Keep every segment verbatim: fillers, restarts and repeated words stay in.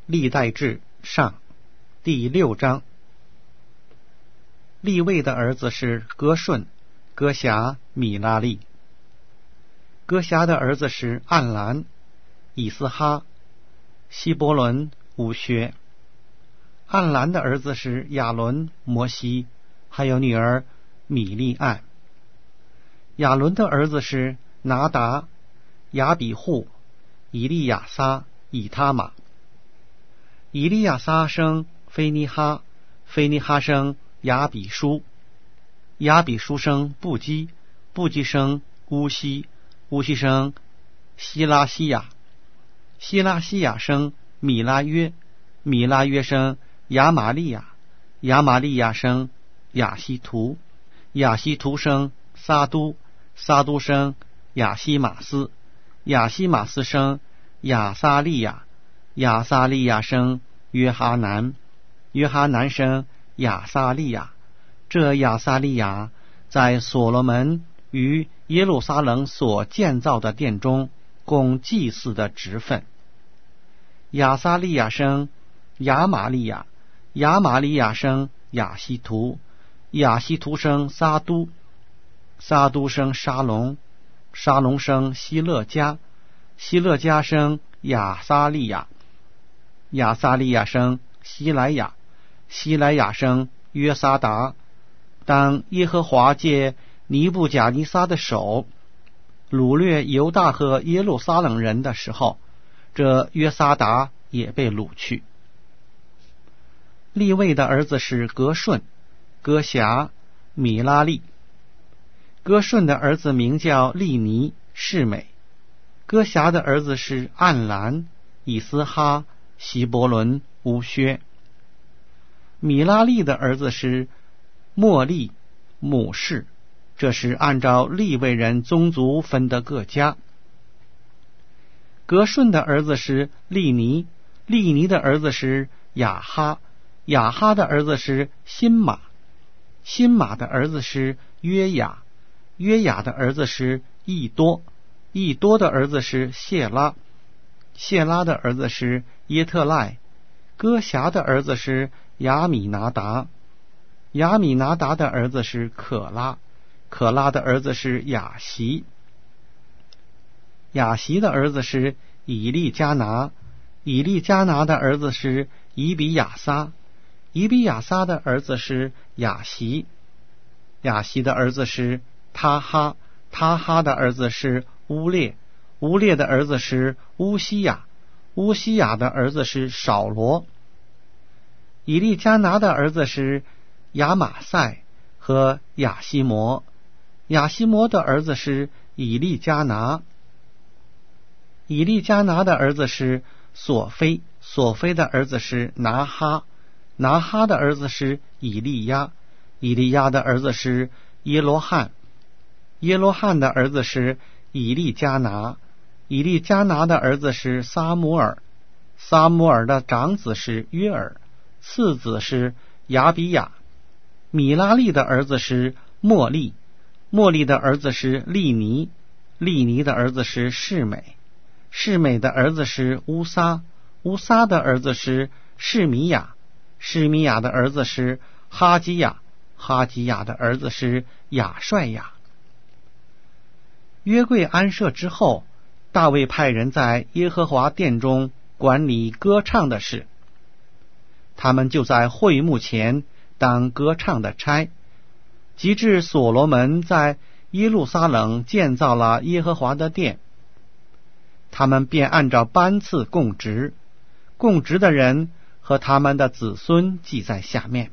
历代志上第六章。利未的儿子是歌顺、歌辖、米拉利。歌辖的儿子是暗兰、以斯哈、希伯伦、乌薛。暗兰的儿子是亚伦、摩西，还有女儿米利暗。亚伦的儿子是拿达、亚比户、以利亚撒、以他玛。以利亚撒生菲尼哈，菲尼哈生亚比书，亚比书生布基，布基生乌西，乌西生希拉西亚，希拉西亚生米拉约，米拉约生亚玛利亚，亚玛利亚生亚希图，亚希图生撒都，撒都生亚西马斯，亚西马斯生亚撒利亚，亚撒利亚生约哈南，约哈南生亚撒利亚。这亚撒利亚在所罗门于耶路撒冷所建造的殿中供祭祀的职分。亚撒利亚生亚玛利亚，亚玛利亚生亚希图，亚希图生撒都，撒都生沙龙，沙龙生希勒家，希勒家生亚撒利亚，亚撒利亚生希莱亚，希莱亚生约撒达。当耶和华借尼布甲尼撒的手掳掠犹大和耶路撒冷人的时候，这约撒达也被掳去。利未的儿子是革顺、歌辖、米拉利。歌顺的儿子名叫利尼，是美。歌辖的儿子是暗兰、以斯哈、希伯伦、乌薛。米拉利的儿子是莫利、母士，这是按照利未人宗族分的各家。革顺的儿子是利尼，利尼的儿子是雅哈，雅哈的儿子是辛马，辛马的儿子是约雅，约雅的儿子是益多，益多的儿子是谢拉，谢拉的儿子是耶特赖，歌辖的儿子是亚米拿达，亚米拿达的儿子是可拉，可拉的儿子是雅席，雅席的儿子是以利加拿，以利加拿的儿子是以比亚撒，以比亚撒的儿子是雅席，雅席的儿子是他哈，他哈的儿子是乌列，乌列的儿子是乌西雅，乌西雅的儿子是扫罗。以利加拿的儿子是亚玛赛和亚西摩，亚西摩的儿子是以利加拿，以利加拿的儿子是索菲，索菲的儿子是拿哈，拿哈的儿子是以利亚，以利亚的儿子是耶罗汉，耶罗汉的儿子是以利加拿，以利加拿的儿子是撒母耳，撒母耳的长子是约尔，次子是亚比亚。米拉利的儿子是莫利，莫利的儿子是利尼，利尼的儿子是示美，示美的儿子是乌撒，乌撒的儿子是示米亚，示米亚的儿子是哈基亚，哈基亚的儿子是亚帅亚。约柜安设之后，大卫派人在耶和华殿中管理歌唱的事，他们就在会幕前当歌唱的差，及至所罗门在耶路撒冷建造了耶和华的殿，他们便按照班次供职，供职的人和他们的子孙记在下面。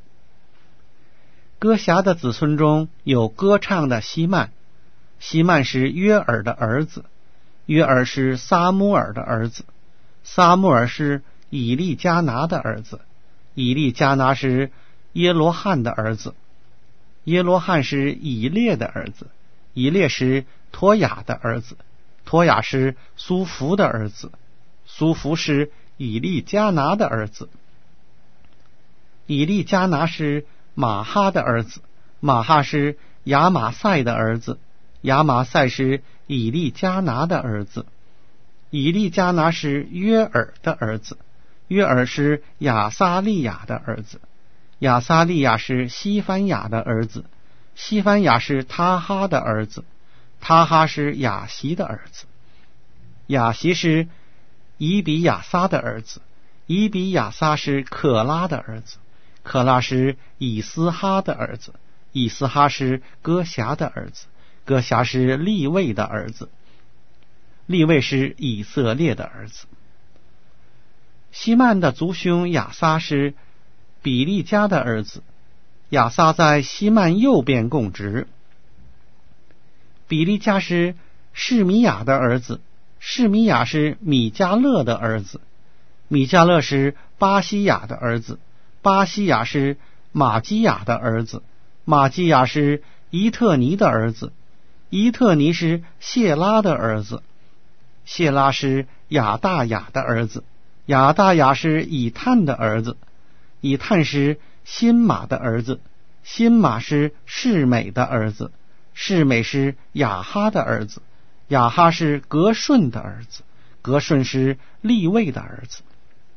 歌辖的子孙中有歌唱的希曼，希曼是约尔的儿子，约尔是撒母耳的儿子，撒母耳是以利加拿的儿子，以利加拿是耶罗汉的儿子，耶罗汉是以列的儿子，以列是托雅的儿子，托雅是苏弗的儿子，苏弗是以利加拿的儿子，以利加拿是马哈的儿子，马哈是亚玛赛的儿子，亚玛赛是以利加拿的儿子，以利加拿是约尔的儿子， 约珥是亚撒利雅的儿子，亚撒利雅是西番雅的儿子，西番雅是他哈的儿子，他哈是亚西的儿子，亚西是以比亚撒的儿子，以比亚撒是可拉的儿子，可拉是以斯哈的儿子，以斯哈是歌辖的儿子，歌辖是利未的儿子，利未是以色列的儿子。希曼的族兄亚撒是比利家的儿子，亚撒在希曼右边供职。比利家是示米亚的儿子，示米亚是米迦勒的儿子，米迦勒是巴西亚的儿子，巴西亚是马基亚的儿子，马基亚是伊特尼的儿子，伊特尼是谢拉的儿子，谢拉是亚大雅的儿子，亚大雅是以探的儿子，以探是辛马的儿子，辛马是示美的儿子，示美是亚哈的儿子，亚哈是革顺的儿子，革顺是利未的儿子。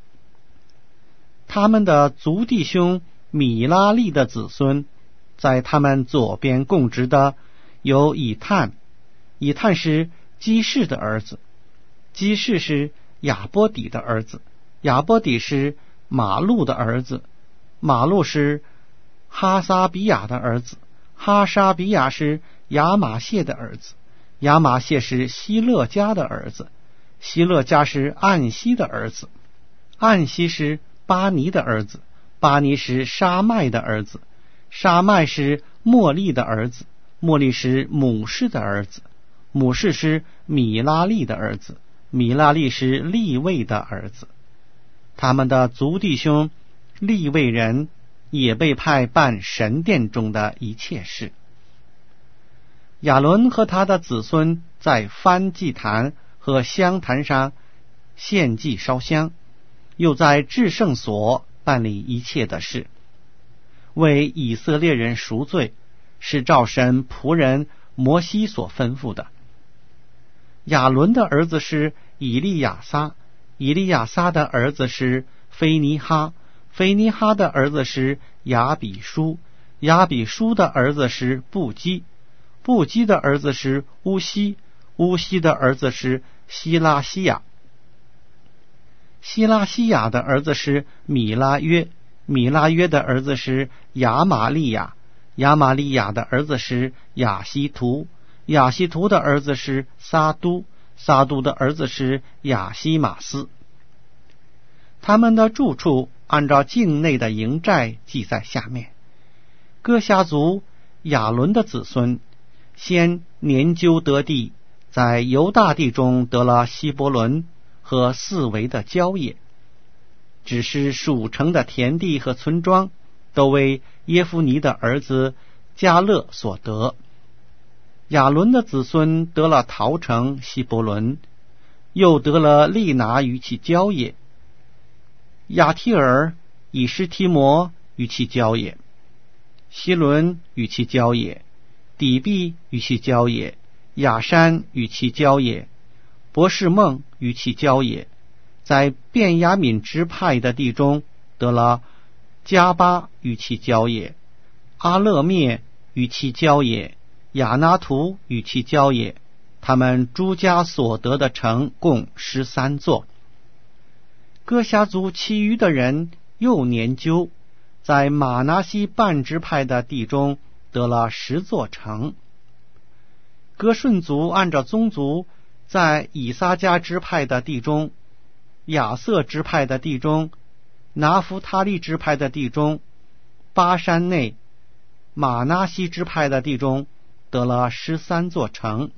他们的族弟兄米拉利的子孙，在他们左边供职的有以探，以探是基士的儿子，基士是亚波底的儿子，亚波底是马路的儿子，马路是哈撒比亚的儿子，哈沙比亚是亚玛谢的儿子，亚玛谢是希勒家的儿子，希勒家是暗西的儿子，暗西是巴尼的儿子，巴尼是沙麦的儿子，沙麦是莫利的儿子，莫利是母士的儿子，母士是米拉利的儿子，米拉利是利未的儿子。他们的族弟兄利未人也被派办神殿中的一切事。亚伦和他的子孙在燔祭坛和香坛上献祭烧香，又在至圣所办理一切的事，为以色列人赎罪，是照神仆人摩西所吩咐的。亚伦的儿子是以利亚撒，以利亚撒的儿子是菲尼哈，菲尼哈的儿子是亚比书，亚比书的儿子是布基，布基的儿子是乌西，乌西的儿子是希拉西亚，希拉西亚的儿子是米拉约，米拉约的儿子是亚玛利亚，亚玛利亚的儿子是亚西图，亚西图的儿子是撒都，撒都的儿子是亚西马斯。他们的住处按照境内的营寨记在下面。哥辖族亚伦的子孙先研究得地，在犹大地中得了希伯伦和四围的郊野，只是属城的田地和村庄都为耶夫尼的儿子迦勒所得。亚伦的子孙得了陶城希伯伦，又得了利拿与其郊野，亚提尔、以施提摩与其郊野，希伦与其郊野，底壁与其郊野，亚山与其郊野，伯示梦与其郊野，在便雅悯支派的地中得了加巴与其郊野，阿勒灭与其郊野，亚拿图与其郊野，他们诸家所得的城共十三座。哥辖族其余的人又研究，在马拿西半支派的地中得了十座城。哥顺族按照宗族，在以撒迦支派的地中、亚瑟支派的地中、拿弗他利支派的地中、巴山内、马拿西支派的地中得了十三座城。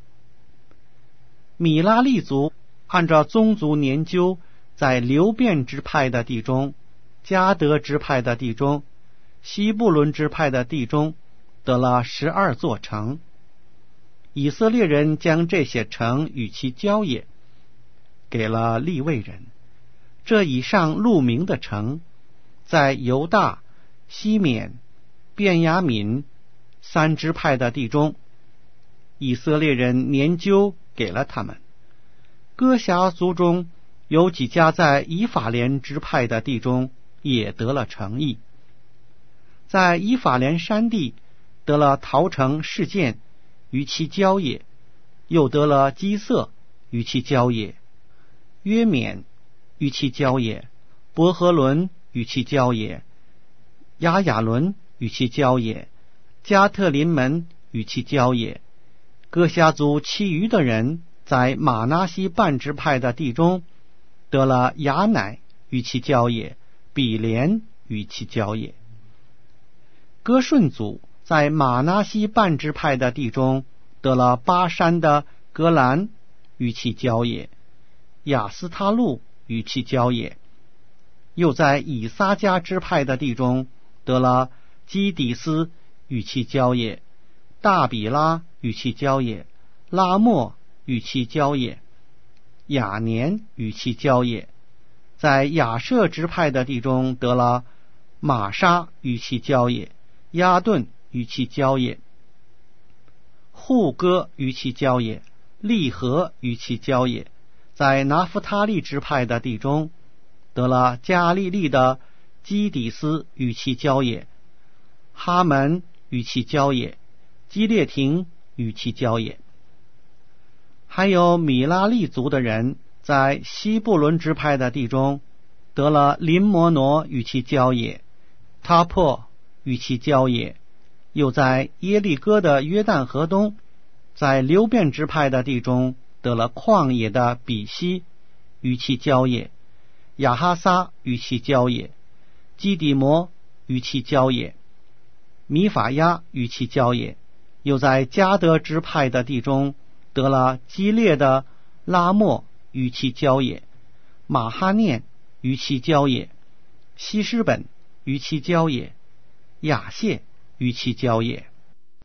米拉利族按照宗族研究，在流便支派的地中、迦得支派的地中、西布伦支派的地中得了十二座城。以色列人将这些城与其郊野给了利未人。这以上录名的城，在犹大、西缅、便雅悯三支派的地中，以色列人研究给了他们。哥辖族中有几家在以法莲支派的地中也得了城邑。在以法莲山地得了陶城事件与其郊野，又得了基色与其郊野，约缅与其郊野，伯和伦与其郊野，亚雅伦与其郊野，加特林门与其郊野。哥辖族其余的人在马拿西半支派的地中得了雅乃与其郊野，比连与其郊野。哥顺族在马拿西半支派的地中得了巴山的格兰与其郊野，亚斯他路与其郊野。又在以撒迦支派的地中得了基底斯与其郊野，大比拉与其郊野，拉莫与其郊野，雅年与其郊野。在亚舍支派的地中得了玛莎与其郊野，亚顿与其郊野，户哥与其郊野，利和与其郊野。在拿弗他利支派的地中得了加利利的基底斯与其郊野，哈门与其郊野，基列亭与其郊野。还有米拉利族的人在西布伦支派的地中得了林摩挪与其郊野，他破与其郊野。又在耶利哥的约旦河东，在流便支派的地中得了旷野的比西与其郊野，亚哈撒与其郊野，基底摩与其郊野，米法亚与其郊野。又在迦德支派的地中得了基列的拉莫与其郊野，马哈念与其郊野，西施本与其郊野，亚谢与其郊野。